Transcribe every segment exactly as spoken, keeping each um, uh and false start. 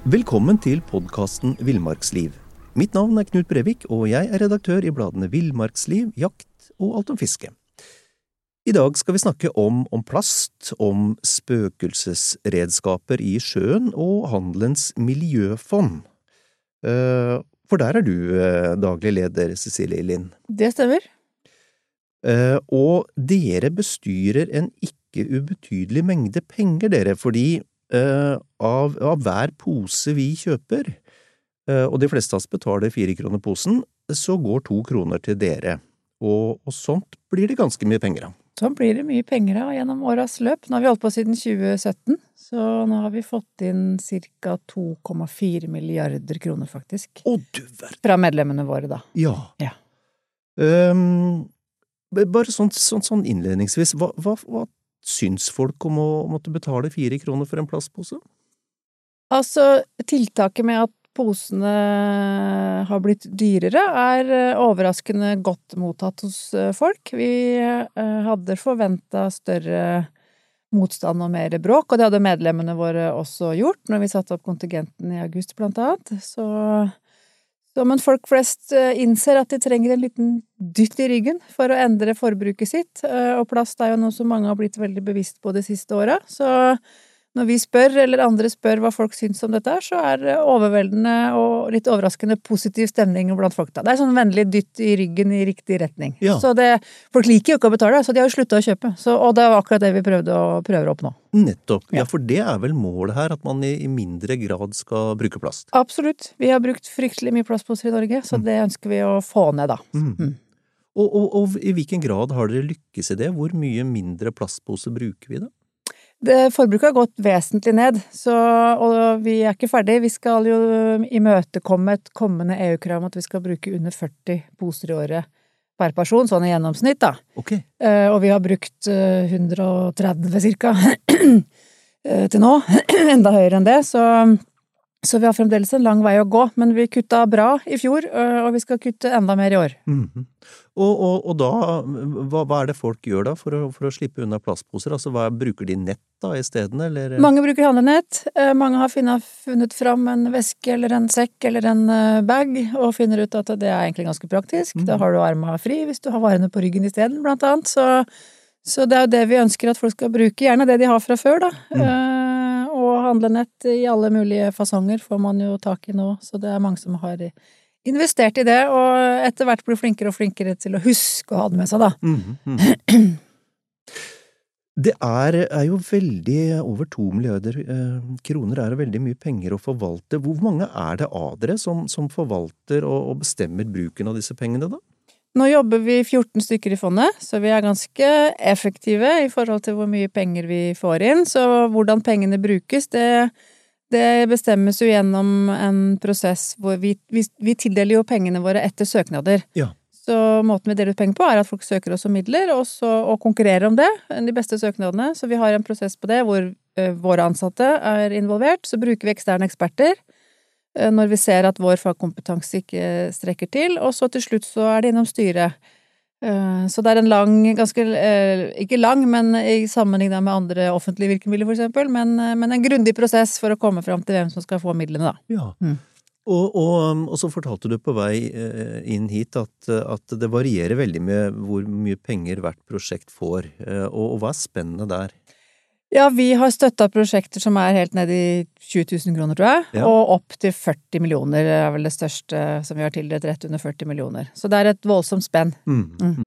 Velkommen til podcasten Villmarksliv. Mitt navn er Knut Brevik, og jeg er redaktør i bladene Villmarksliv, Jakt og Alt om fiske. I dag skal vi snakke om, om plast, om spøkelsesredskaper i sjøen og handelens miljøfond. For der er du daglig leder, Cecilie Lind. Det stemmer. Og dere bestyrer en ikke ubetydelig mengde penger, dere, fordi Uh, av, av hver pose vi kjøper, uh, og de fleste av oss betaler fire kroner posen, så går to kroner til dere. Og, og sånt blir det ganske mye penger av. Sånn blir det mye penger av gjennom årets løp. Nå har vi holdt på siden tjue sytten, så nå har vi fått inn cirka to komma fire milliarder kroner faktisk. Å, du verden! Fra medlemmene våre da. Ja. Ja. Um, bare sånn, sånn, sånn innledningsvis, hva, hva, hva syns folk om å måtte betale fire kroner for en plastpose? Altså, tiltaket med at posene har blitt dyrere er overraskende godt mottatt hos folk. Vi hadde forventet større motstand og mer bråk, og det hadde medlemmene våre også gjort når vi satte opp kontingenten i august blant annet. Så... Så, men folk flest innser at de trenger en liten dytt i ryggen for å endre forbruket sitt, og plast er jo noe som mange har blitt veldig bevisst på det siste året. Så når vi spør, eller andre spør hva folk syns om dette, så er det overveldende og litt overraskende positiv stemning blant folk. Da. Det er sånn vennlig dytt i ryggen i riktig retning. Ja. Så det, folk liker jo ikke å betale, så de har jo sluttet å kjøpe. Så, og det er akkurat det vi prøvde å prøve å oppnå. Nettopp. Ja, for det er vel målet her, at man i, i mindre grad skal bruke plast. Absolutt. Vi har brukt fryktelig mye plastposer i Norge, så mm. det ønsker vi å få ned da. Mm. Mm. Og, og, og i hvilken grad har dere lykkes i det? Hvor mye mindre plastposer bruker vi da? Det forbruket har gått vesentlig ned, så, og vi er ikke ferdig. Vi skal jo imøtekomme et kommende E U-krav om at vi skal bruke under førti poser i året per person, sånn i gjennomsnitt da. Okay. Uh, og vi har brukt uh, hundre og tretti cirka uh, til nå, enda høyere enn det, så, så vi har fremdeles en lang vei å gå, men vi kuttet bra i fjor, uh, og vi skal kutte enda mer i år. Mm-hmm. Og, og, og da, hva, hva er det folk gjør da for å, for å slippe unna plastposer? Altså, hva, bruker de nett da i stedet, eller? Mange bruker handlenett. Mange har funnet, funnet fram en veske eller en sekk eller en bag, og finner ut at det er egentlig ganske praktisk. Mm. Da har du armene fri hvis du har varene på ryggen i stedet, blant annet. Så, så det er jo det vi ønsker at folk skal bruke, gjerne det de har fra før da. Mm. Uh, og handlenett i alle mulige fasonger får man jo tak i nå, så det er mange som har investert i det, og etter hvert blir flinkere og flinkere til å huske å ha det med seg da. Mm, mm. Det er, er jo veldig, over to milliarder eh, kroner er det veldig mye penger å forvalte. Hvor mange er det av dere som, som forvalter og, og bestemmer bruken av disse pengene da? Nå jobber vi fjorten stykker i fondet, så vi er ganske effektive i forhold til hvor mye penger vi får inn, så hvordan pengene brukes, det Det bestemmes jo gjennom en prosess hvor vi, vi, vi tildeler jo pengene våre etter søknader. Ja. Så måten vi deler ut penger på er at folk søker oss om midler, og, så, og konkurrerer om det, de beste søknadene. Så vi har en prosess på det hvor ø, våre ansatte er involvert. Så bruker vi eksterne eksperter ø, når vi ser at vår fagkompetanse ikke strekker til, og så til slutt så er det innom styret. Så det er en lang, ganske, ikke lang, men i sammenligning med andre offentlige virkemidler for eksempel, men, men en grundig prosess for å komme fram til hvem som skal få midlene da. Ja, mm. og, og, og så fortalte du på vei inn hit at, at det varierer veldig med hvor mye penger hvert prosjekt får, og, og hva er spennende der? Ja, vi har støttet prosjekter som er helt ned i tjue tusen kroner, tror jeg, ja. Og opp til førti millioner er vel det største som vi har tildelt, rett under førti millioner. Så det er et voldsomt spenn. Mm. Mm.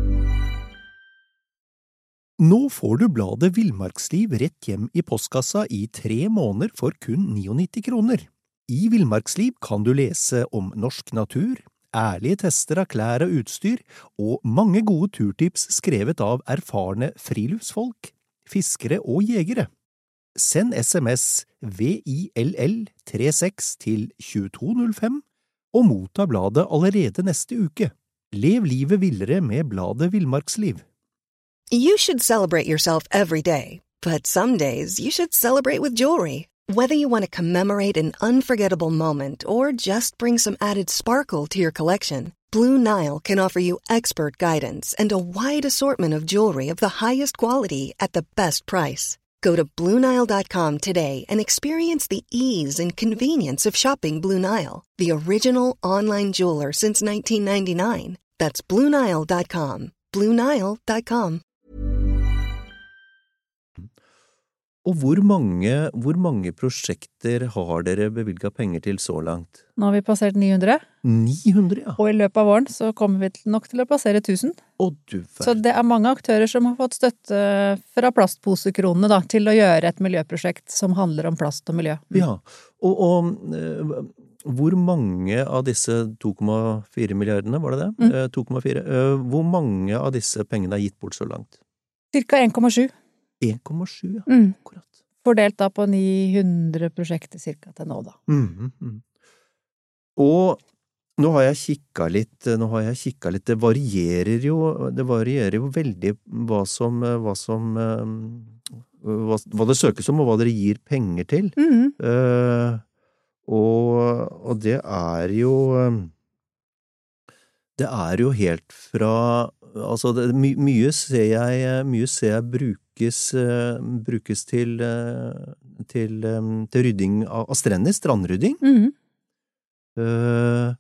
Nå får du bladet Villmarksliv rett hjem i postkassa i tre måneder for kun nittini kroner. I Villmarksliv kan du lese om norsk natur, ærlige tester av klær og utstyr, og mange gode turtips skrevet av erfarne friluftsfolk, fiskere og jegere. Send sms V I L L trettiseks til tjueto null fem og motta bladet allerede neste uke. Lev livet villere med bladet Villmarksliv. You should celebrate yourself every day, but some days you should celebrate with jewelry. Whether you want to commemorate an unforgettable moment or just bring some added sparkle to your collection, Blue Nile can offer you expert guidance and a wide assortment of jewelry of the highest quality at the best price. Go to Blue Nile dot com today and experience the ease and convenience of shopping Blue Nile, the original online jeweler since nineteen ninety-nine. That's Blue Nile dot com. Blue Nile dot com. Og hvor mange, hvor mange prosjekter har dere bevilget penger til så langt? Nå har vi passert ni hundre. ni hundre, ja. Og i løpet av våren så kommer vi til nok til å passere tusen. Å, du verden. Så det er mange aktører som har fått støtte fra plastposekronene da, til å gjøre et miljøprosjekt som handler om plast og miljø. Ja, og, og eh, hvor mange av disse to komma fire milliardene, var det det? Mm. Eh, to komma fire. Eh, hvor mange av disse pengene er gitt bort så langt? Cirka en komma sju. en komma sju, ja. Mm. Akkurat. Fordelt da på ni hundre prosjekter cirka til nå da. Mm, mm. Og nå har jeg kikket litt, nå har jeg kikket litt, det varierer jo, det varierer jo veldig hva som, hva som, hva, hva det søkes om og hva dere gir penger til. Mm. Uh, og, og det er jo, det er jo helt fra, altså det, my, mye ser jeg, mye ser jeg brukes, uh, brukes til, uh, til, um, til rydding av, av strender, strandrydding. Mm. Uh,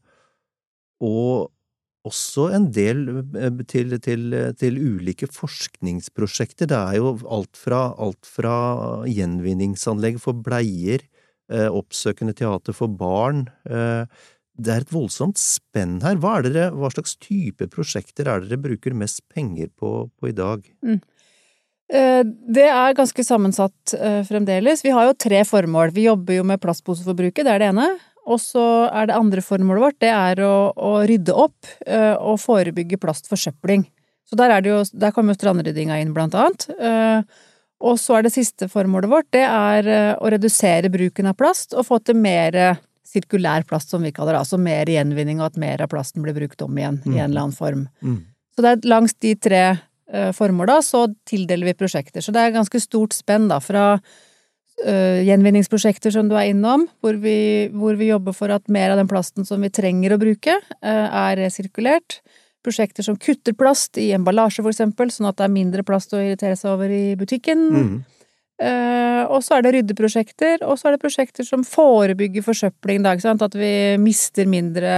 og også en del til, til, til ulike forskningsprosjekter. Det er jo alt fra, alt fra gjenvinningsanlegg for bleier, uh, oppsøkende teater for barn. Uh, det er et voldsomt spenn her. Hva, er dere, hva slags type prosjekter er dere bruker mest penger på, på i dag? Mm. Det er ganske sammensatt fremdeles. Vi har jo tre formål. Vi jobber jo med plastposeforbruket, det er det ene. Og så er det andre formålet vårt, det er å, å rydde opp og forebygge plastforsøpling. Så der, er det jo, der kommer jo strandryddinga inn blant annet. Og så er det siste formålet vårt, det er å redusere bruken av plast og få til mer sirkulær plast, som vi kaller det, altså mer gjenvinning og at mer av plasten blir brukt om igjen mm. i en eller annen form. Mm. Så det er langs de tre uh, formål da, så tildeler vi prosjekter. Så det er ganske stort spenn da, fra uh, gjenvinningsprosjekter som du er innom, hvor vi, hvor vi jobber for at mer av den plasten som vi trenger å bruke, uh, er resirkulert. Prosjekter som kutter plast i emballasje for eksempel, sånn at det er mindre plast å irritere seg over i butikken. Mm. Uh, og så er det ryddeprosjekter, og så er det prosjekter som forebygger forsøpling, da, ikke sant? At vi mister mindre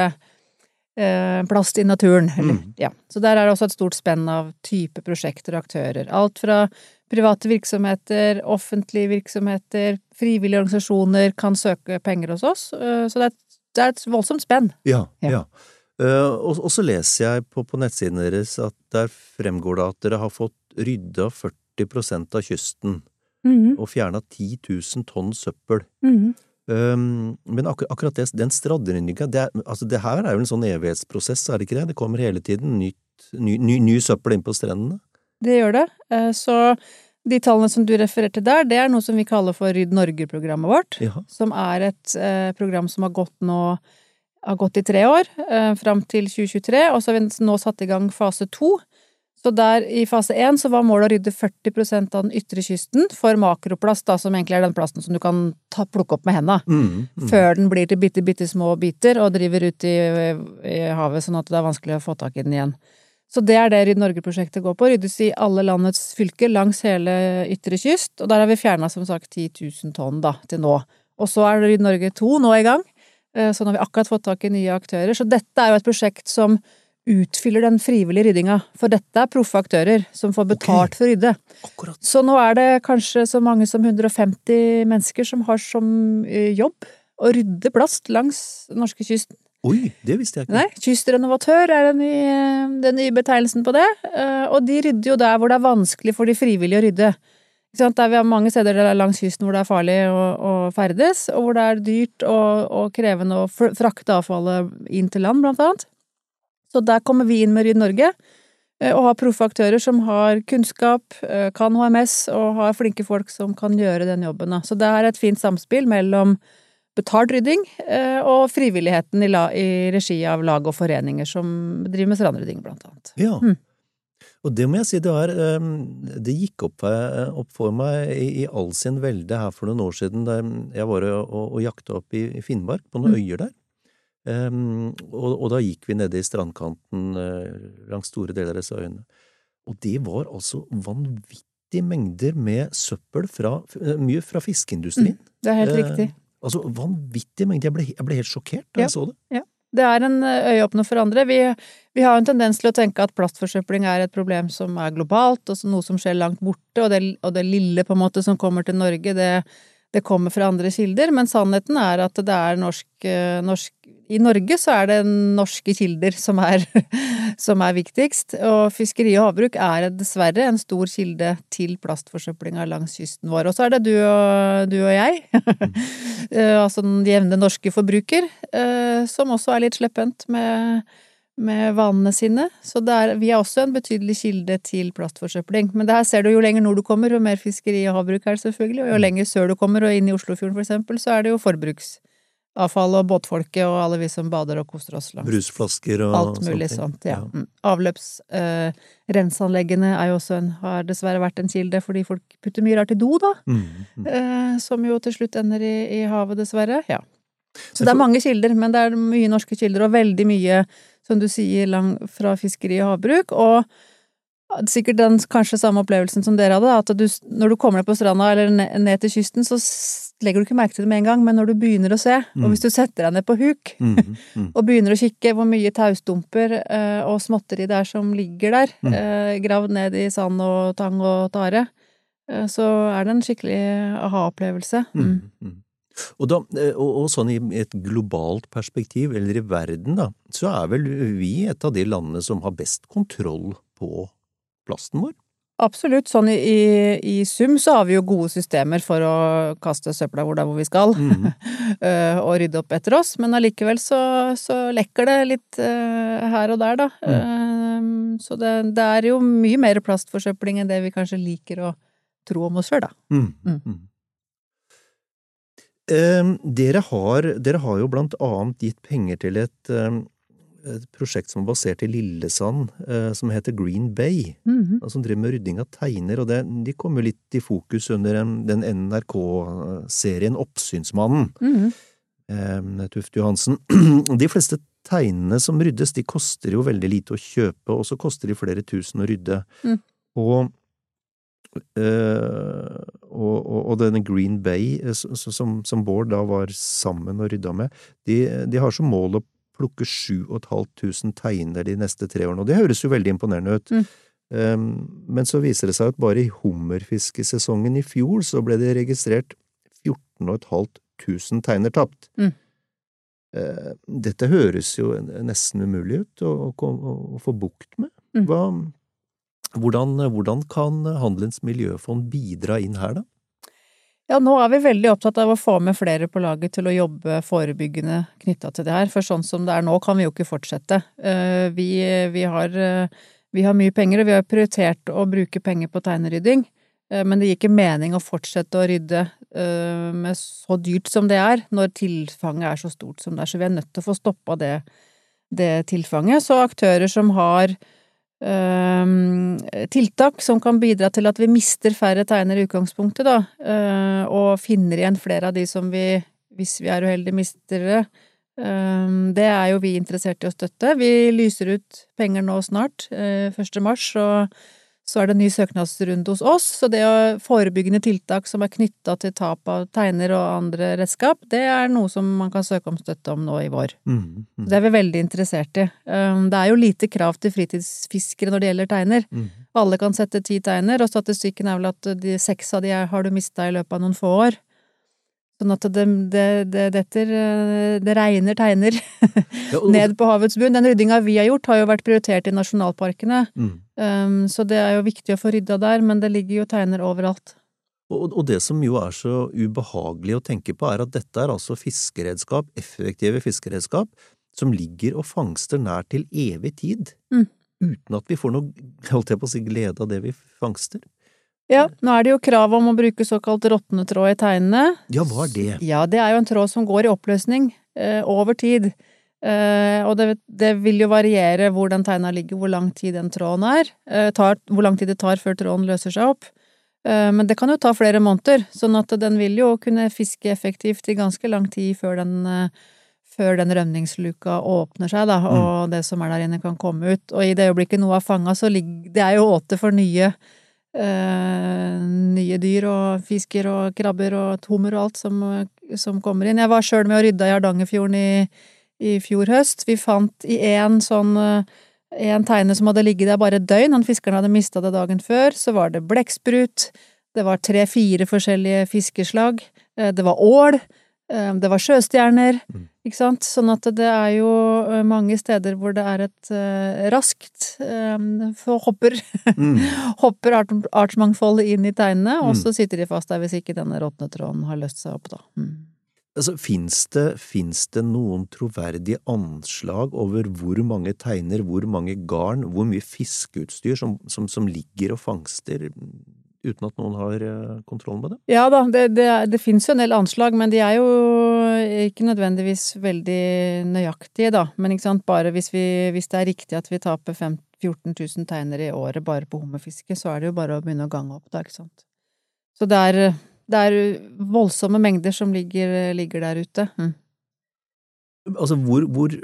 uh, plast i naturen. Eller, Mm. ja. Så der er det også et stort spenn av type prosjekter og aktører. Alt fra private virksomheter, offentlige virksomheter, frivillige organisasjoner kan søke penger hos oss. Uh, så det er, det er et voldsomt spenn. Ja, Ja. ja. Uh, og, og så leser jeg på, på nettsiden deres at der fremgår det at dere har fått rydda førti prosent av kysten. Mhm. Og fjernet ti tusen tonn søppel. Mhm. Um, men akkur akkurat det, den strandryddinga, det, er- altså det her er jo en sånn evighetsprosess, er det ikke det? Det kommer hele tiden nytt, ny, ny, ny søppel inn på strendene. Det gjør det. Eh, Så de tallene som du refererte der, det er noe som vi kaller for Rydd Norge-programmet vårt, Ja. som er et eh, program som har gått nå, har gått i tre år, eh, fram til tjue tjuetre, og så har vi nå satt i gang fase to. Så der i fase én så var målet å rydde førti prosent av den ytre kysten for makroplast, da, som egentlig er den plasten som du kan ta, plukke opp med hendene, Mm, mm. før den blir til bitte, bitte små biter og driver ut i, i havet, sånn at det er vanskelig å få tak i den igjen. Så det er det Rydd Norge-prosjektet går på, ryddes i alle landets fylker langs hele ytre kyst, og der har vi fjernet som sagt ti tusen tonn da, til nå. Og så er Rydd Norge to nå i gang, eh, så nå har vi akkurat fått tak i nye aktører, så dette er jo et prosjekt som utfyller den frivillige ryddinga, for dette er proffe aktører som får betalt Ok. for å rydde. Akkurat. Så nå er det kanskje så mange som hundre og femti mennesker som har som eh, jobb å rydde plast langs norskekysten. Oi, det visste jeg ikke. Nei, kystrenovatør er den nye, den nye betegnelsen på det, eh, og de rydder jo der hvor det er vanskelig for de frivillige å rydde. Ikke sant? Der vi har mange steder der langs kysten hvor det er farlig å, å ferdes, og hvor det er dyrt og, og krevende å fr- frakte avfallet inn til land, blant annet. Så der kommer vi inn med Rydd Norge, eh, og har proffe aktører som har kunnskap, eh, kan H M S, og har flinke folk som kan gjøre den jobben. Da. Så det er et fint samspill mellom betalt rydding eh, og frivilligheten i, la, i regi av lag og foreninger som driver med strandrydding, blant annet. Ja. Mm. Og det må jeg si, det var, um, det gikk opp, eh, opp for meg i, i all sin velde her for noen år siden, da jeg var og, og, og jakta opp i, i Finnmark, på noen Mm. øyer der. Um, og, og da gikk vi nede i strandkanten uh, langs store deler av disse øyene. Og det var altså vanvittig vanvittige mengder med søppel fra, mye fra fiskeindustrien. Mm, det er helt eh, riktig. Altså, vanvittige mengder. Jeg ble, jeg ble helt sjokkert da Ja, jeg så det. Ja. Det er en øyeåpner for andre. Vi, vi har en tendens til å tenke at plastforsøpling er et problem som er globalt, og noe som skjer langt borte, og det, og det lille på en måte som kommer til Norge, det, det kommer fra andre kilder, men sannheten er at det er norsk, norsk i Norge så er det norske kilder som er, som er viktigst, og fiskeri og havbruk er dessverre en stor kilde til plastforsøplinga langs kysten vår. Og så er det du og, du og jeg, altså den jevne norske forbruker, som også er litt sleppent med, med vanene sine. Så det er, vi er også en betydelig kilde til plastforsøpling. Men det her ser du jo lenger nord du kommer, jo mer fiskeri og havbruk er det selvfølgelig, og jo lenger sør du kommer, og inn i Oslofjorden for eksempel, så er det jo forbruks. Avfall og båtfolket og alle vi som bader og koster oss langs. Brusflasker og alt mulig sånt, ja. ja. Avløpsrenseanleggene eh, er jo også en, har dessverre vært en kilde, fordi folk putter mye rart i do da, mm, mm. Eh, som jo til slutt ender i, i havet dessverre, ja. Så det er mange kilder, men det er mye norske kilder, og veldig mye, som du sier, lang, fra fiskeri og havbruk, og sikkert den kanskje samme opplevelsen som dere hadde, at du, når du kommer deg på stranda eller ned, ned til kysten, så legger du ikke merke til det med en gang, men når du begynner å se, mm. og hvis du setter deg ned på huk, mm. Mm. og begynner å kikke hvor mye taustumper eh, og småtteri det er som ligger der, mm. eh, gravd ned i sand og tang og tare, eh, så er det en skikkelig aha-opplevelse. Mm. Mm. Og, da, og, og sånn i et globalt perspektiv, eller i verden da, så er vel vi et av de landene som har best kontroll på plasten vår? Absolutt. Sånn i, i, i sum så har vi jo gode systemer for å kaste søpla hvor det er hvor vi skal, mm. og rydde opp etter oss, men allikevel så, så lekker det litt uh, her og der da. Mm. Uh, så det, det er jo mye mer plastforsøpling enn det vi kanskje liker å tro om oss selv da. Mm. Mm. Um, dere, har, dere har jo blant annet gitt penger til et um, et prosjekt som er basert i Lillesand, eh, som heter Green Bay, mm-hmm. som driver med rydding av teiner, og det, de kommer litt i fokus under en, den N R K-serien Oppsynsmannen, mm-hmm. eh, Tufte Johansen. De fleste teinene som ryddes, de koster jo veldig lite å kjøpe, og så koster de flere tusen å rydde. Mm. Og, eh, og, og, og denne Green Bay, som, som Bård da var sammen og rydda med, de, de har som mål å plukke sju og et halvt tusen teiner de neste tre årene, og det høres jo veldig imponerende ut. Mm. Um, men så viser det seg at bare i hummerfiskesesongen i fjor så ble det registrert fjorten og et halvt tusen teiner tapt. Mm. Uh, dette høres jo nesten umulig ut å, å, å få bukt med. Mm. Hva, hvordan, hvordan kan Handelens miljøfond bidra inn her da? Ja, nå er vi veldig opptatt av å få med flere på laget til å jobbe forebyggende knyttet til det her, for sånn som det er nå kan vi jo ikke fortsette. Vi, vi, har, vi har mye penger, og vi har prioritert å bruke penger på teinerydding, men det gir ikke mening å fortsette å rydde med så dyrt som det er, når tilfanget er så stort som det er, så vi er nødt til å få stoppet det, det tilfanget. Så aktører som har Um, tiltak som kan bidra til at vi mister færre teiner i utgangspunktet da, uh, og finner igjen flere av de som vi, hvis vi er uheldige, mister det. Um, det er jo vi interessert i å støtte. Vi lyser ut penger nå snart, uh, første mars, og så er det en ny søknadsrunde hos oss, så det å forebyggende tiltak som er knyttet til tap av teiner og andre redskap, det er noe som man kan søke om støtte om nå i vår. Mm, mm. Det er vi veldig interessert i. Det er jo lite krav til fritidsfiskere når det gjelder teiner. Mm. Alle kan sette ti teiner, og statistikken er vel at de seks av de har du mistet i løpet av noen få år. Sånn at det, det, det, detter, det regner teiner ja, og... ned på havets bunn. Den ryddinga vi har gjort har jo vært prioritert i nasjonalparkene, mm. um, så det er jo viktig å få rydda der, men det ligger jo teiner overalt. Og, og det som jo er så ubehagelig å tenke på er at dette er altså fiskeredskap, effektive fiskeredskap, som ligger og fangster nær til evig tid, mm. uten at vi får noe, holdt jeg på å si, glede av det vi fangster. Ja, nå er det jo krav om å bruke såkalt råtne tråd i teinene. Ja, hva er det? Ja, det er jo en tråd som går i oppløsning eh, over tid. Eh, og det, det vil jo variere hvor den teina ligger, hvor lang tid den tråden er, eh, tar, hvor lang tid det tar før tråden løser seg opp. Eh, men det kan jo ta flere måneder, sånn at den vil jo kunne fiske effektivt i ganske lang tid før den, eh, før den rømningsluka åpner seg, da, og mm. det som er der inne kan komme ut. Og i det øyeblikket noe er fanget, så ligger det er jo åte for nye eh, nye dyr og fisker og krabber og hummer og alt som, som kommer inn. Jeg var selv med å rydde i Hardangerfjorden i, i fjor høst. Vi fant i en sånn, en teine som hadde ligget der bare et døgn, han fiskeren hadde mistet det dagen før, så var det blekksprut, det var tre-fire forskjellige fiskeslag, det var ål, det var sjøstjerner, mm. ikke sant? Sånn at det er jo mange steder hvor det er et uh, raskt um, for hopper, mm. hopper art, artsmangfoldet inn i teinene, mm. og så sitter de fast der hvis ikke denne råtnetråden har løst seg opp da. Mm. Altså, finnes det, finnes det noen troverdige anslag over hvor mange teiner, hvor mange garn, hvor mye fiskeutstyr som, som, som ligger og fangster uten at noen har kontroll med det? Ja da, det, det, det finnes jo en del anslag, men de er jo ikke nødvendigvis veldig nøyaktige da. Men ikke sant, bare hvis, vi, hvis det er riktig at vi taper fjorten tusen teiner i året bare på hummerfiske, så er det jo bare å begynne å gange opp da, ikke sant? Så det er, det er voldsomme mengder som ligger, ligger der ute. Mm. Altså, hvor, hvor,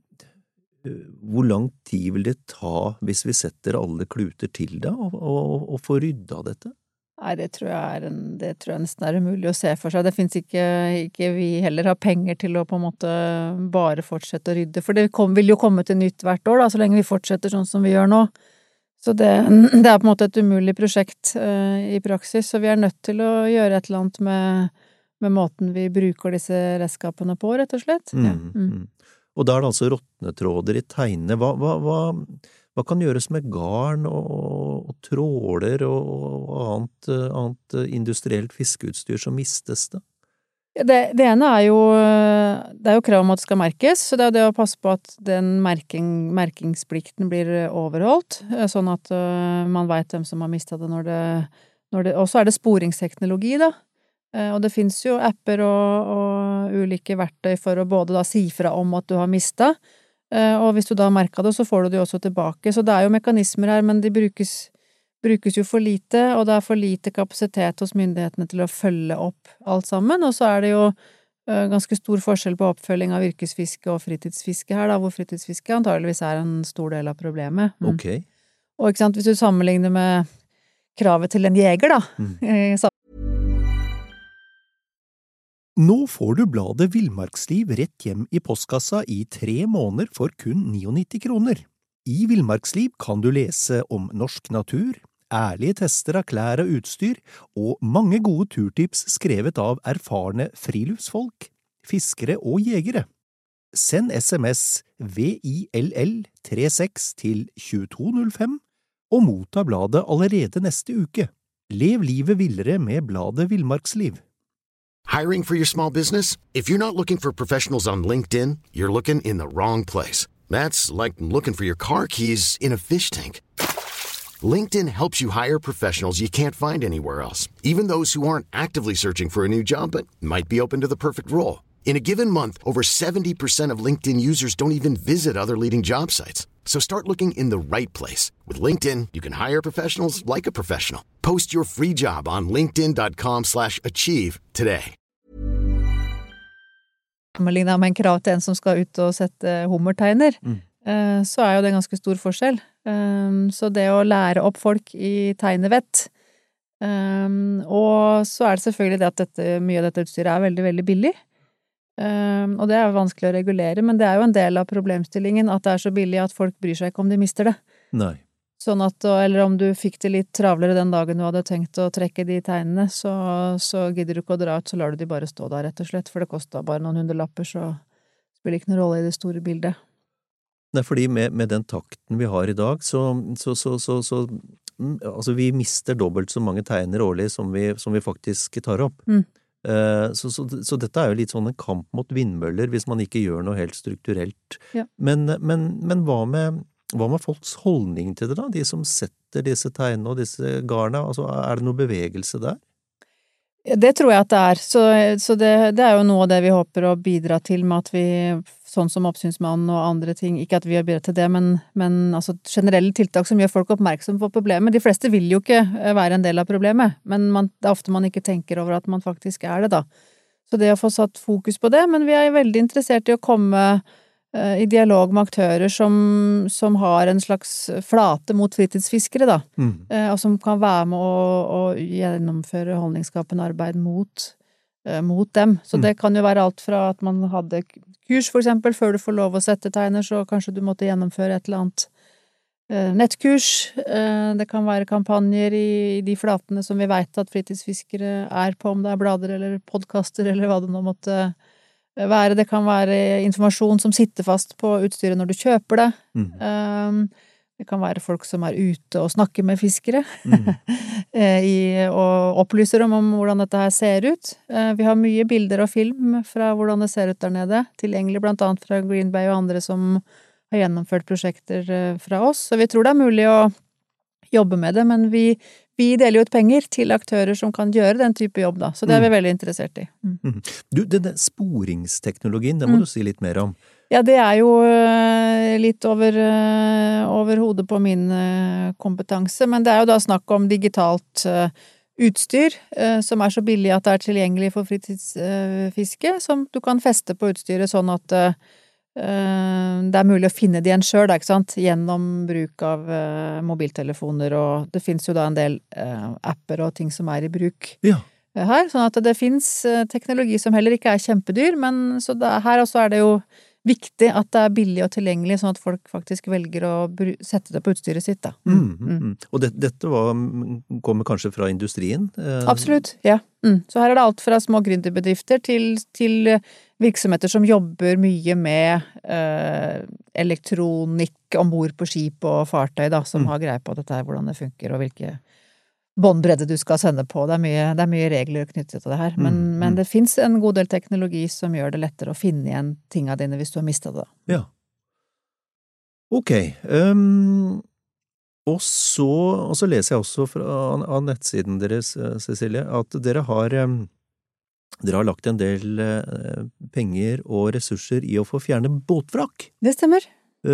hvor lang tid vil det ta hvis vi setter alle kluter til det, og, og, og få rydda dette? Nei, det tror jeg er en, det tror jeg nesten er umulig å se for seg. Det finnes ikke, ikke vi heller har penger til å på en måte bare fortsette å rydde, for det kom, vil jo komme til nytt hvert år da, så lenge vi fortsetter sånn som vi gjør nå. Så det, det er på en måte et umulig prosjekt uh, i praksis, så vi er nødt til å gjøre et eller annet med, med måten vi bruker disse redskapene på, rett og slett. Mm, ja. mm. Og da er det altså råtnetråder i teinene. Hva, hva, hva, hva kan gjøres med garn og, og tråler og, og annet, annet industrielt fiskeutstyr som mistes det? Det, det ene er jo, det er jo krav om at det skal merkes, så det er det å passe på at den merking, merkingsplikten blir overholdt, sånn at uh, man vet hvem som har mistet det når det, når det, og så er det sporingsteknologi da, uh, og det finnes jo apper og, og ulike verktøy for å både da si fra om at du har mistet, uh, og hvis du da har merket det, så får du det jo også tilbake, så det er jo mekanismer her, men de brukes brukes jo for lite, og det er for lite kapasitet hos myndighetene til å følge opp alt sammen, og så er det jo uh, ganske stor forskjell på oppfølging av yrkesfiske og fritidsfiske her, da, hvor fritidsfiske antageligvis er en stor del av problemet. Mm. Ok. Og ikke sant, hvis du sammenligner med kravet til en jeger, da. Mm. Nå får du bladet Villmarksliv rett hjem i postkassa i tre måneder for kun nittini kroner. I Villmarksliv kan du lese om norsk natur, ærlige tester av klær og utstyr, og mange gode turtips skrevet av erfarne friluftsfolk, fiskere og jegere. Send sms V I L L trettiseks til tjueto null fem og motta bladet allerede neste uke. Lev livet villere med bladet Villmarksliv. Hiring for your small business? If you're not looking for professionals on LinkedIn, you're looking in the wrong place. That's like looking for your car keys in a fish tank. LinkedIn helps you hire professionals you can't find anywhere else, even those who aren't actively searching for a new job but might be open to the perfect role. In a given month, over seventy percent of LinkedIn users don't even visit other leading job sites. So start looking in the right place. With LinkedIn, you can hire professionals like a professional. Post your free job on linkedin.com slash achieve today. Sammenlignet med en krav til en som skal ut og sette hummerteiner, mm. så er jo det en ganske stor forskjell. Så det å lære opp folk i tegnevett, og så er det selvfølgelig det at dette, mye av dette utstyret er veldig, veldig billig, og det er jo vanskelig å regulere, men det er jo en del av problemstillingen at det er så billig at folk bryr seg ikke om de mister det. Nei. Sånn at, eller om du fikk det litt travlere den dagen du hadde tenkt å trekke de tegnene, så, så gidder du ikke å dra ut, så lar du de bare stå der rett og slett, for det kostet bare noen hundrelapper, så spiller ikke noen rolle i det store bildet. Nei, fordi med, med den takten vi har i dag, så, så, så, så, så altså vi mister dobbelt så mange teiner årlig som vi, som vi faktisk tar opp. Mm. Uh, så, så, så dette er jo litt sånn en kamp mot vindmøller hvis man ikke gjør noe helt strukturelt. Ja. Men, men, men hva med Hva med folks holdning til det da? De som setter disse tegnene og disse garna, altså er det noe bevegelse der? Det tror jeg at det er, så, så det, det er jo noe av det vi håper å bidra til med at vi, sånn som oppsynsmannen og andre ting, ikke at vi har bidratt til det, men, men altså generelle tiltak som gjør folk oppmerksom på problemet. De fleste vil jo ikke være en del av problemet, men man, det er ofte man ikke tenker over at man faktisk er det da. Så det å få satt fokus på det, men vi er veldig interessert i å komme i dialog med aktører som, som har en slags flate mot fritidsfiskere, da. Mm. Og som kan være med å, å gjennomføre holdningsskapende arbeid mot, mot dem. Så mm. det kan jo være alt fra at man hadde kurs, for eksempel, før du får lov å sette teiner, så kanskje du måtte gjennomføre et eller annet nettkurs. Det kan være kampanjer i de flatene som vi vet at fritidsfiskere er på, om det er blader eller podcaster eller hva det nå måtte være. Det kan være informasjon som sitter fast på utstyret når du kjøper det. Mm. Um, det kan være folk som er ute og snakker med fiskere mm. I, og opplyser dem om hvordan dette her ser ut. Uh, vi har mye bilder og film fra hvordan det ser ut der nede, tilgjengelig blant annet fra Green Bay og andre som har gjennomført prosjekter uh, fra oss. Så vi tror det er mulig å jobbe med det, men vi Vi deler jo ut penger til aktører som kan gjøre den type jobb, da. Så det er vi veldig interessert i. Mm. Mm. Du, denne sporingsteknologien, det må mm. du si litt mer om. Ja, det er jo litt over, over hodet på min kompetanse, men det er jo da snakk om digitalt utstyr som er så billig at det er tilgjengelig for fritidsfiske, som du kan feste på utstyret sånn at det er mulig å finne det igjen selv, da, ikke sant? Gjennom bruk av uh, mobiltelefoner, og det finnes jo da en del uh, apper og ting som er i bruk ja. her, sånn at det finnes uh, teknologi som heller ikke er kjempedyr, men så det, her også er det jo viktig at det er billig og tilgjengelig, sånn at folk faktisk velger å sette det på utstyret sitt, da. Mm. Mm. Mm. Og det, dette var, kommer kanskje fra industrien? Eh. Absolutt, ja. Mm. Så her er det alt fra små gründerbedrifter til, til virksomheter som jobber mye med eh, elektronikk ombord på skip og fartøy, da, som mm. har greie på dette her, hvordan det funker, og hvilke båndbredde du skal sende på. Det er mye, det er mye regler knyttet til det her, men, mm. men det finnes en god del teknologi som gjør det lettere å finne igjen tingene dine hvis du har mistet det. Ja. Ok. Um, og, så, og så leser jeg også fra, av nettsiden deres, Cecilie, at dere har, um, dere har lagt en del uh, penger og ressurser i å få fjerne båtvrak. Det stemmer.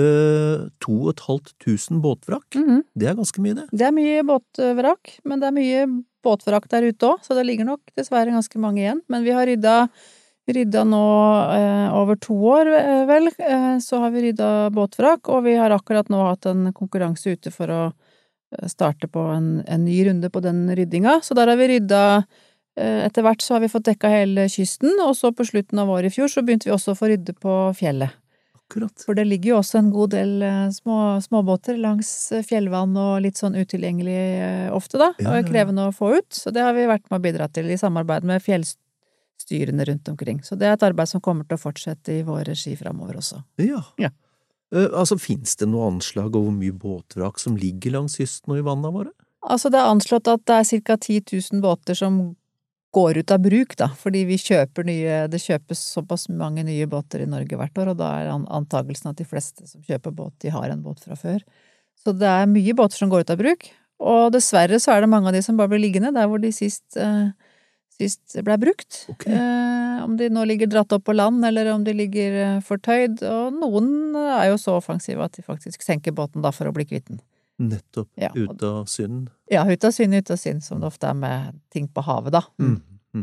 Uh, to og et halvt tusen båtvrak. Mm-hmm. Det er ganske mye, det. Det er mye båtvrak, men det er mye båtvrak der ute også, så det ligger nok dessverre ganske mange igjen. Men vi har rydda, rydda nå eh, over to år, eh, vel, eh, så har vi rydda båtvrak, og vi har akkurat nå hatt en konkurranse ute for å starte på en, en ny runde på den ryddinga. Så der har vi rydda, eh, etter hvert så har vi fått dekka hele kysten, og så på slutten av året i fjor så begynte vi også å få rydde på fjellet. Akkurat. For det ligger jo også en god del små, småbåter langs fjellvann og litt sånn utilgjengelig ofte da, ja, ja, ja. Og krevende å få ut. Så det har vi vært med å bidra til i samarbeid med fjellstyrene rundt omkring. Så det er et arbeid som kommer til å fortsette i vår regi fremover også. Ja. ja. Uh, altså, finnes det noe anslag over hvor mye båtvrak som ligger langs kysten og i vannene våre? Altså, det er anslått at det er cirka ti tusen båter som går ut av bruk, da, fordi vi kjøper nye, det kjøpes såpass mange nye båter i Norge hvert år, og da er antagelsen at de fleste som kjøper båt, de har en båt fra før. Så det er mye båter som går ut av bruk, og dessverre så er det mange av de som bare blir liggende der hvor de sist, eh, sist ble brukt. Okay. Eh, om de nå ligger dratt opp på land, eller om de ligger fortøyd, og noen er jo så offensive at de faktisk senker båten da for å bli kvitt den. Nettopp, ja, ut av synd. Ja, ut av synd, ut av synd, som det ofte er med ting på havet, da. Mm. Mm.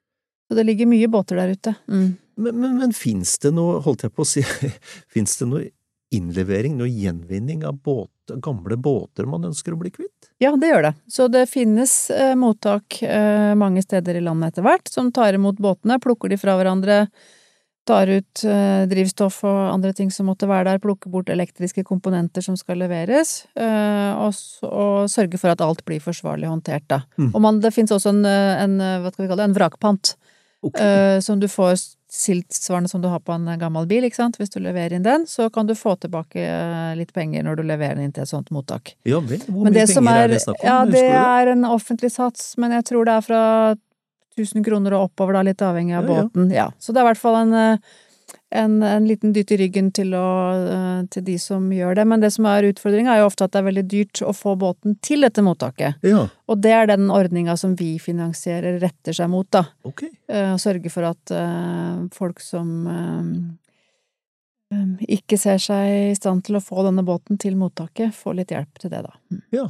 Så det ligger mye båter der ute. Mm. Men, men, men finnes det noe, holdt jeg på å si, finnes det noe innlevering, noe gjenvinning av båt, gamle båter man ønsker å bli kvitt? Ja, det gjør det. Så det finnes eh, mottak eh, mange steder i landet etter hvert, som tar imot båtene, plukker de fra hverandre, tar ut eh, drivstoff og andre ting som måtte være der, plukker bort elektriske komponenter som skal leveres, eh, og, og sørge for at alt blir forsvarlig håndtert da. Mm. Og man, det finnes også en, en, hva skal vi kalle det, en vrakpant, okay. eh, som du får tilsvarende som du har på en gammel bil, ikke sant? Hvis du leverer inn den, så kan du få tilbake eh, litt penger når du leverer den inn til et sånt mottak. Ja vel, hvor mye penger er, er det snakk om? Ja, det er en offentlig sats, men jeg tror det er fra tusen kroner og oppover da, litt avhengig av ja, båten. Ja. Ja. Så det er i hvert fall en, en, en liten dytt i ryggen til, å, til de som gjør det. Men det som er utfordringen er jo ofte at det er veldig dyrt å få båten til dette mottaket. Ja. Og det er den ordningen som vi finansierer retter seg mot da. Ok. Uh, sørge for at uh, folk som uh, um, ikke ser seg i stand til å få denne båten til mottaket, får litt hjelp til det da. Mm. Ja.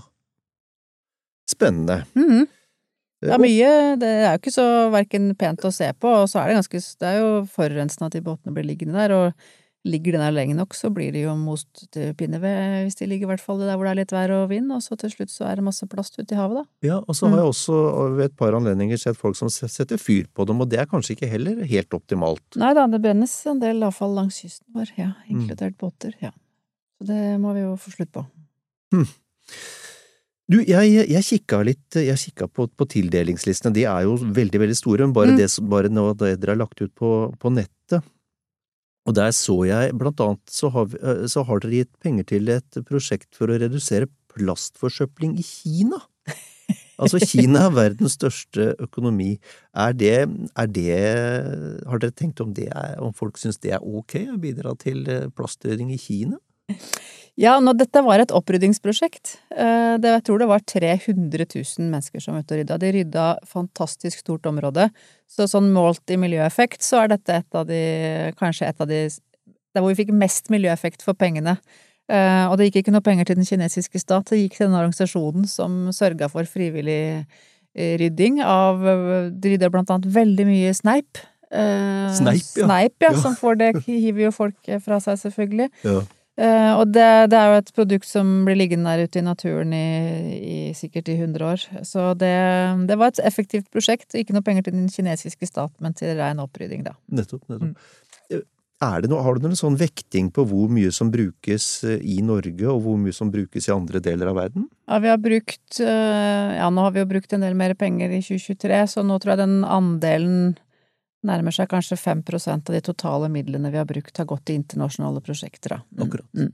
Spennende. Mhm. Det er mye, det er jo ikke så hverken pent å se på, og så er det ganske, det er jo forurensende at de båtene blir liggende der, og ligger den der lenge nok, så blir det jo most til pinneved, hvis de ligger i hvert fall der hvor det er litt vær og vind, og så til slutt så er det masse plast ute i havet, da. Ja, og så har jeg også ved et par anledninger sett folk som setter fyr på dem, og det er kanskje ikke heller helt optimalt. Nei da, det brennes en del avfall langs kysten vår, ja, inkludert båter, ja. Så det må vi jo få slutt på. Hm. Du, jeg, jeg kikket litt, jeg kikket på, på tildelingslistene, de er jo veldig, veldig store, men bare, mm. det, bare nå det dere har lagt ut på, på nettet. Og der så jeg, blant annet, så har, vi, så har dere gitt penger til et prosjekt for å redusere plastforsøpling i Kina. Altså, Kina er verdens største økonomi. Er det, er det, har dere tenkt om det er, om folk synes det er ok å bidra til plastrydding i Kina? Ja, nå, dette var et oppryddingsprosjekt. Det, jeg tror det var tre hundre tusen mennesker som var ute og rydda. De rydda fantastisk stort område. Så sånn målt i miljøeffekt, så er dette et av de, kanskje et av de, der hvor vi fikk mest miljøeffekt for pengene. Og det gikk ikke noe penger til den kinesiske stat, det gikk til den organisasjonen som sørget for frivillig rydding av, de rydda blant annet veldig mye sneip. Sneip, ja. Sneip, ja, ja. Som får det, hiver jo folk fra seg selvfølgelig. Ja. Uh, og det, det er jo et produkt som blir liggende der ute i naturen i, i sikkert i hundre år. Så det, det var et effektivt prosjekt, ikke noe penger til den kinesiske stat, men til ren opprydding da. Nettopp, nettopp. Mm. Er det noe, har du noen sånn vekting på hvor mye som brukes i Norge, og hvor mye som brukes i andre deler av verden? Ja, vi har brukt, uh, ja, nå har vi jo brukt en del mer penger i tjue tjuetre, så nå tror jeg den andelen nærmer seg kanskje fem prosent av de totale midlene vi har brukt har gått til internasjonale prosjekter. Da. Mm. Akkurat. Mm.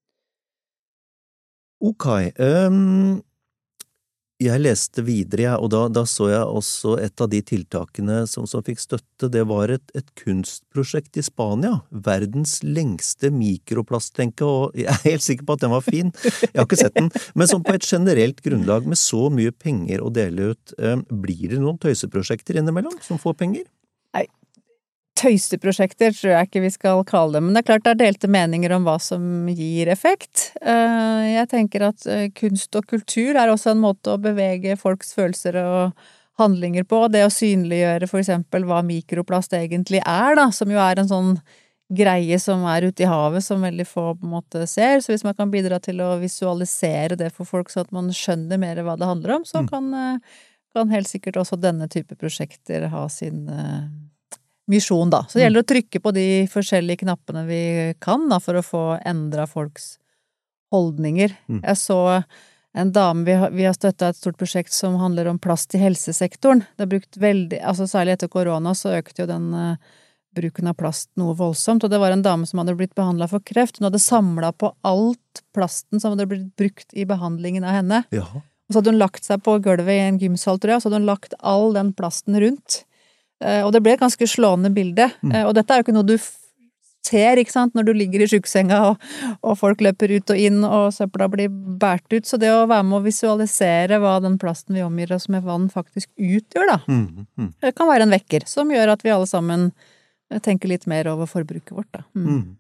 Ok. Um, jeg leste videre, ja, og da, da så jeg også et av de tiltakene som, som fikk støtte. Det var et, et kunstprosjekt i Spania. Verdens lengste mikroplastlenke, og jeg er helt sikker på at den var fin. Jeg har ikke sett den. Men som på et generelt grunnlag med så mye penger å dele ut, um, blir det noen tøyseprosjekter innimellom som får penger? Nei, tøyseprosjekter tror jeg ikke vi skal kalle det, men det er klart det er delte meninger om hva som gir effekt. Jeg tenker at kunst og kultur er også en måte å bevege folks følelser og handlinger på. Det å synliggjøre for eksempel hva mikroplast egentlig er, da, som jo er en sånn greie som er ute i havet som veldig få på en måte ser. Så hvis man kan bidra til å visualisere det for folk så at man skjønner mer hva det handler om, så kan kan helt sikkert også denne type prosjekter ha sin uh, misjon da. Så det gjelder å trykke på de forskjellige knappene vi kan da, for å få endret folks holdninger. Mm. Jeg så en dame, vi har, vi har støttet et stort prosjekt som handler om plast i helsesektoren. Det har brukt veldig, altså særlig etter korona så økte jo den uh, bruken av plast noe voldsomt, og det var en dame som hadde blitt behandlet for kreft. Hun hadde samlet på alt plasten som hadde blitt brukt i behandlingen av henne. Jaha. Og så hadde hun lagt seg på gulvet i en gymsal, tror jeg, og så hadde hun lagt all den plasten rundt. Eh, og det ble et ganske slående bilde. Mm. Eh, og dette er jo ikke noe du ser, ikke sant, når du ligger i sjukesenga, og, og folk løper ut og inn, og søpla blir bært ut. Så det å være med å visualisere hva den plasten vi omgir oss med vann faktisk utgjør, da. Mm. Mm. Det kan være en vekker, som gjør at vi alle sammen tenker litt mer over forbruket vårt, da. Mm. Mm.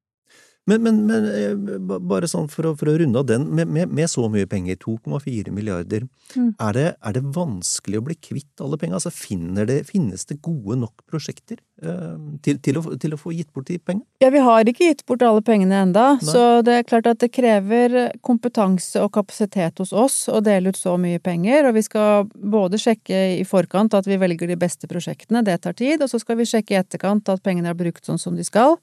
Men, men, men bare sånn for å, for å runde av den, med, med, med så mye penger, to komma fire milliarder, mm. er, det, er det vanskelig å bli kvitt alle penger? Altså, finner det, finnes det gode nok prosjekter uh, til, til, å, til å få gitt bort de pengene? Ja, vi har ikke gitt bort alle pengene enda, Nei. Så det er klart at det krever kompetanse og kapasitet hos oss å dele ut så mye penger, og vi skal både sjekke i forkant at vi velger de beste prosjektene, det tar tid, og så skal vi sjekke i etterkant at pengene er brukt sånn som de skal.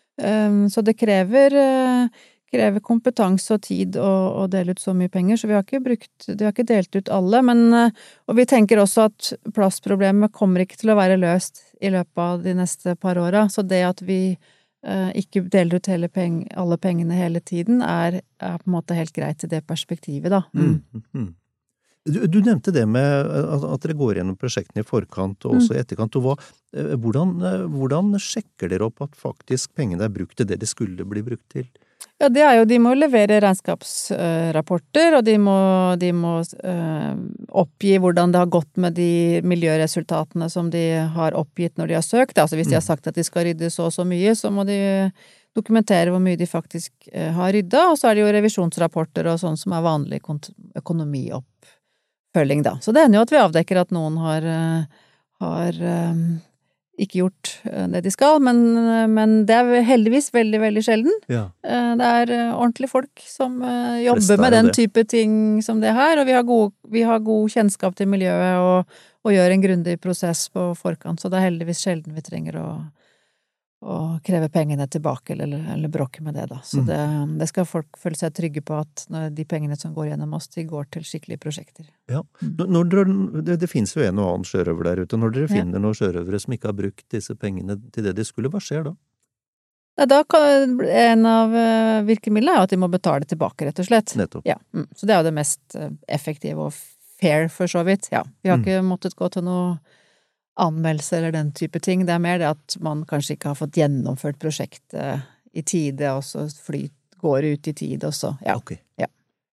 Um, så det krever, uh, krever kompetanse og tid å, å dele ut så mye penger, så vi har ikke brukt, vi har ikke delt ut alle, men, uh, og vi tenker også at plastproblemet kommer ikke til å være løst i løpet av de neste par åra, så det at vi uh, ikke deler ut hele peng, alle pengene hele tiden er, er på en måte helt greit i det perspektivet, da. Mm. Mm, mm. Du, du nevnte det med at, at dere går gjennom prosjektene i forkant og også i etterkant, og hva, hvordan, hvordan sjekker dere opp at faktisk pengene er brukt til det de skulle bli brukt til? Ja, det er jo, de må levere regnskapsrapporter, og de må, de må uh, oppgi hvordan det har gått med de miljøresultatene som de har oppgitt når de har søkt. Altså hvis de har sagt at de skal rydde så og så mye, så må de dokumentere hvor mye de faktisk uh, har rydda, og så er det jo revisjonsrapporter og sånn som er vanlig økonomiopp. Følging da. Så det hender jo at vi avdekker at noen har, har um, ikke gjort det de skal, men, men det er heldigvis veldig, veldig sjelden. Ja. Det er ordentlige folk som jobber med den det. type ting som det her, og vi har god, vi har god kjennskap til miljøet og, og gjør en grundig prosess på forkant, så det er heldigvis sjelden vi trenger å og kreve pengene tilbake, eller, eller bråke med det da. Så mm. det, det skal folk føle seg trygge på at de pengene som går gjennom oss, de går til skikkelige prosjekter. Ja, når dere, det, det finnes jo en og annen sjørøver der ute. Når dere finner ja. noen sjørøvere som ikke har brukt disse pengene til det de skulle, hva skjer da? Ja, da kan, en av virkemidlene er jo at de må betale tilbake, rett og slett. Nettopp. Ja, mm. Så det er jo det mest effektive og fair, for så vidt. Ja, vi har mm. ikke måttet gå til noe anmeldelse eller den type ting. Det er mer det at man kanskje ikke har fått gjennomført prosjektet i tide, og så fly, går ut i tide også. Ja. Ok. Ja.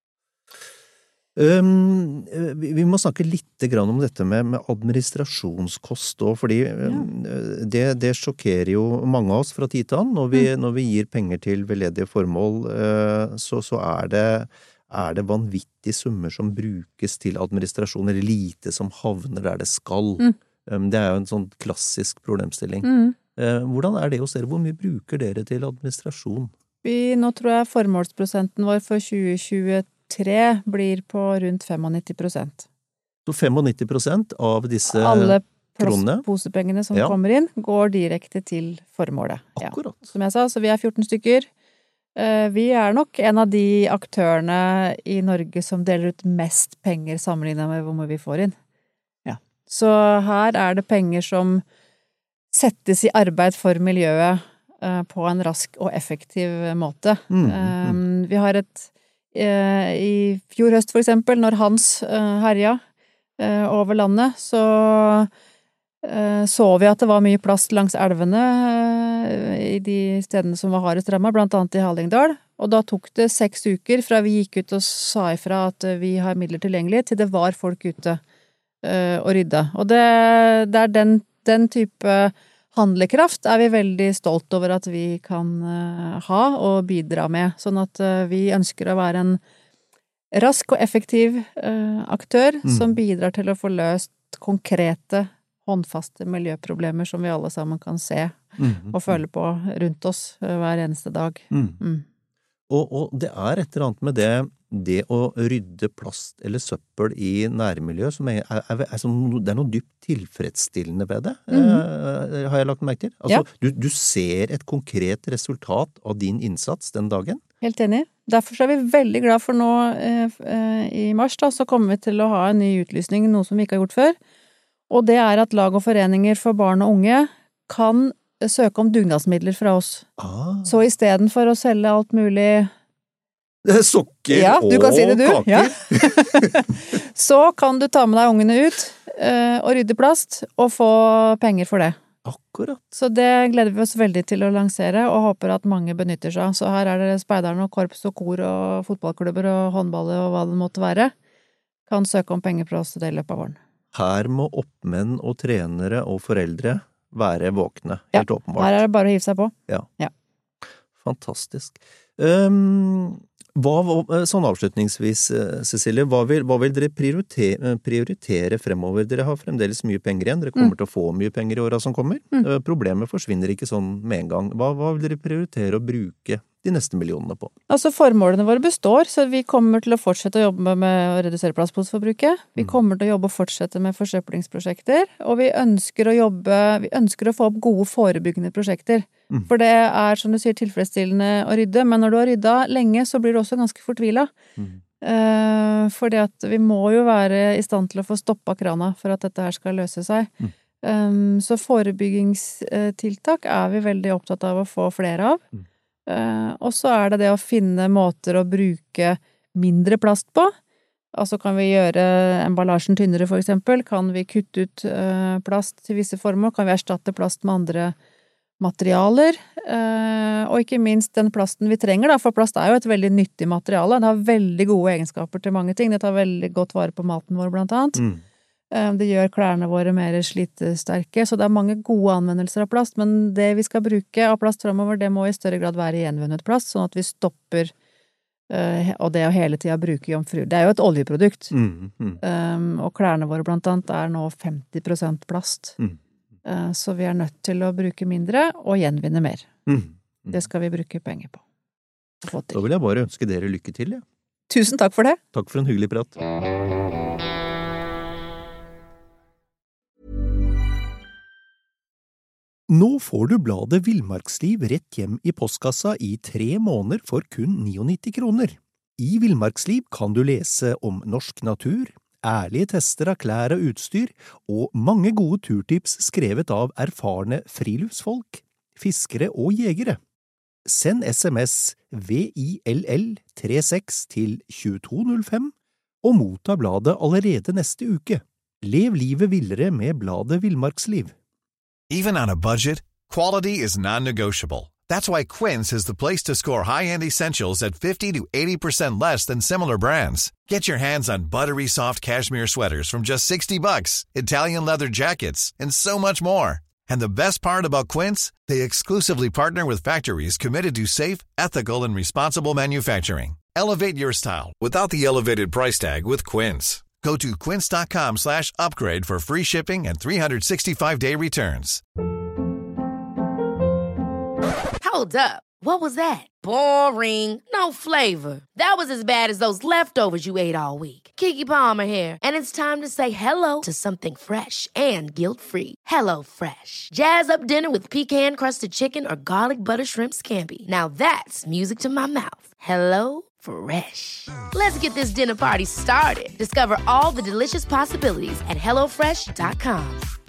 Um, vi, vi må snakke litt grann om dette med, med administrasjonskost også, fordi um, ja. det, det sjokkerer jo mange av oss fra tid til annen. Når vi, mm. når vi gir penger til veldedige formål, uh, så, så er det er det vanvittige summer som brukes til administrasjon, eller lite som havner der det skal. Mm. Det er jo en sånn klassisk problemstilling. Mm. Hvordan er det hos dere? Hvor mye bruker dere til administrasjon? Vi, nå tror jeg formålsprosenten vår for tjue tjuetre blir på rundt nittifem prosent. Så nittifem prosent av disse Alle kronene? Alle posepengene som ja. kommer inn, går direkte til formålet. Akkurat. Ja. Som jeg sa, så vi er fjorten stykker. Vi er nok en av de aktørene i Norge som deler ut mest penger sammenlignet med hvor mye vi får inn. Så her er det penger som settes i arbeid for miljøet uh, på en rask og effektiv måte. Mm, mm. Um, vi har et uh, i fjor høst for eksempel, når Hans uh, herja uh, over landet, så uh, så vi at det var mye plast langs elvene uh, i de stedene som var hardest rammet, blant annet i Hallingdal. Og da tok det seks uker fra vi gikk ut og sa ifra at uh, vi har midler tilgjengelig, til det var folk ute og rydde. Og det, det er den, den type handlekraft er vi veldig stolt over at vi kan uh, ha og bidra med. Sånn at uh, vi ønsker å være en rask og effektiv uh, aktør mm. som bidrar til å få løst konkrete, håndfaste miljøproblemer som vi alle sammen kan se mm. og føle på rundt oss uh, hver eneste dag. Mm. Mm. Og, og det er et eller annet med det det å rydde plast eller søppel i nærmiljøet, som er, er, er, er som, det er noe dypt tilfredsstillende ved det, mm-hmm. eh, har jeg lagt merke til. Altså, ja. du, du ser et konkret resultat av din innsats den dagen. Helt enig. Derfor er vi veldig glad for nå eh, i mars, da, så kommer vi til å ha en ny utlysning, noe som vi ikke har gjort før. Og det er at lag og foreninger for barn og unge kan søke om dugnadsmidler fra oss. Ah. Så i stedet for å selge alt mulig sokker ja, du kan og si det, du. kaker. Ja. Så kan du ta med deg ungene ut uh, og rydde plast, og få penger for det. Akkurat. Så det gleder vi oss veldig til å lansere, og håper at mange benytter seg. Så her er det speiderne og korps og kor og fotballklubber og håndball og hva det måtte være. Kan søke om penger fra oss til det i løpet av våren. Her må oppmenn og trenere og foreldre være våkne, helt ja, åpenbart. Her er det bare å hive seg på. Ja. Ja. Fantastisk. Um, Hva, sånn avslutningsvis, Cecilie, hva vil, hva vil dere prioritere, prioritere fremover? Dere har fremdeles mye penger igjen, dere kommer mm. til å få mye penger i årene som kommer. Mm. Problemet forsvinner ikke sånn med en gang. Hva, hva vil dere prioritere å bruke de neste millionene på? Altså, formålene våre består, så vi kommer til å fortsette å jobbe med å redusere plastposeforbruket. Vi kommer til å jobbe og fortsette med forsøplingsprosjekter, og vi ønsker å jobbe, vi ønsker å få opp gode forebyggende prosjekter. Mm. For det er, som du sier, tilfredsstillende å rydde, men når du har rydda lenge, så blir du også ganske fortvilet. Mm. Uh, fordi at vi må jo være i stand til å få stoppa krana for at dette her skal løse seg. Mm. Um, så forebyggingstiltak er vi veldig opptatt av å få flere av. Mm. Uh, og så er det det å finne måter å bruke mindre plast på. Altså kan vi gjøre emballasjen tynnere for eksempel, kan vi kutte ut uh, plast til visse formål, kan vi erstatte plast med andre materialer, uh, og ikke minst den plasten vi trenger da, for plast er jo et veldig nyttig materiale, det har veldig gode egenskaper til mange ting, det tar veldig godt vare på maten vår blant annet. Mm. Det gjør klærne våre mer slitesterke, så det er mange gode anvendelser av plast, men det vi skal bruke av plast fremover, det må i større grad være gjenvunnet plast, sånn at vi stopper, uh, og det å hele tiden bruke jomfru. Det er jo et oljeprodukt, mm, mm. Um, og klærne våre blant annet er nå femti prosent plast. Mm. Så vi er nødt til å bruke mindre og gjenvinne mer. Mm. Mm. Det skal vi bruke penger på. Da vil jeg bare ønske dere lykke til, ja. Tusen takk for det. Takk for en hyggelig prat. Nå får du bladet Villmarksliv rett hjem i postkassa i tre måneder for kun nittini kroner. I Villmarksliv kan du lese om norsk natur, ærlige tester av klær og utstyr, og mange gode turtips skrevet av erfarne friluftsfolk, fiskere og jegere. Send sms V I L L trettiseks til to to null fem og motta bladet allerede neste uke. Lev livet villere med bladet Villmarksliv. Even on a budget, quality is non-negotiable. That's why Quince is the place to score high-end essentials at fifty to eighty percent less than similar brands. Get your hands on buttery soft cashmere sweaters from just sixty bucks, Italian leather jackets, and so much more. And the best part about Quince, they exclusively partner with factories committed to safe, ethical, and responsible manufacturing. Elevate your style without the elevated price tag with Quince. Go to quince.com slash upgrade for free shipping and three sixty-five day returns. Hold up. What was that? Boring. No flavor. That was as bad as those leftovers you ate all week. Keke Palmer here, and it's time to say hello to something fresh and guilt-free. Hello Fresh. Jazz up dinner with pecan-crusted chicken or garlic butter shrimp scampi. Now that's music to my mouth. Hello Fresh. Let's get this dinner party started. Discover all the delicious possibilities at hello fresh dot com.